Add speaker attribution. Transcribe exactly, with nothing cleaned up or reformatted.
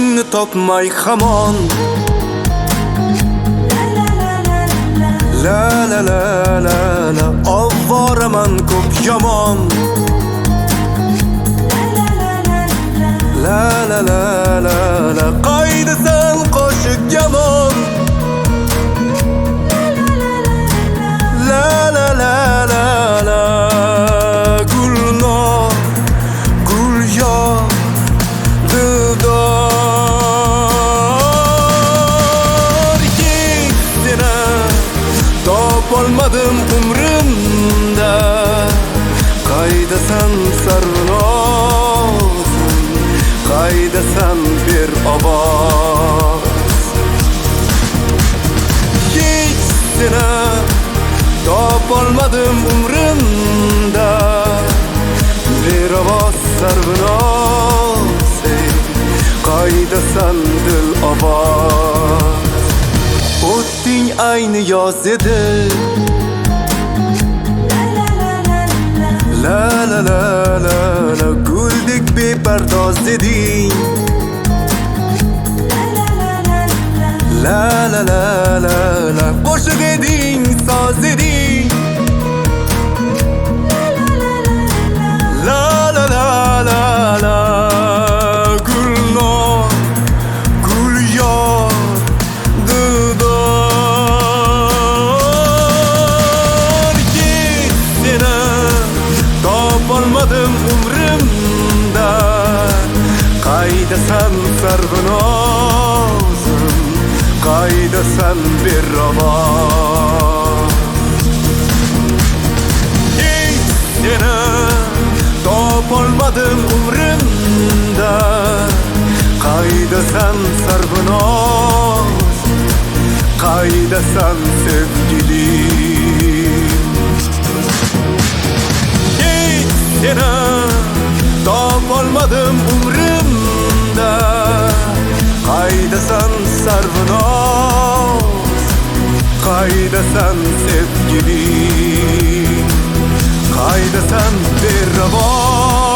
Speaker 1: O'zingni topmay hamon La la la la la Ovvoraman ko'p yomon La la la la la Qaydasan qo'shiq yomon La la la la la Gulnor gul yor dildor Yig'sina topolmadim umrimda Qaydasan sarvinozim Qaydasan bir ovoz Yig'sina topolmadim umrimda Bir ovoz sarvinoz Qaydasan dil ovoz O'tding ayni yoz edi La la la la la Guldek bepardoz eding La la la la la Qo'shiq eding, soz eding La la la la la Gulnor gul yor dildor Yig'sina topolmadim umrimda Qaydasan sarvinozim Qaydasan bir ovoz Yig'sina topolmadim umrimda Qaydasan sarvinoz Qaydasan sevgilim Yig'sina topolmadim umrimda Qaydasan sarvinoz Qaydasan sevgilim Qaydasan bir ovoz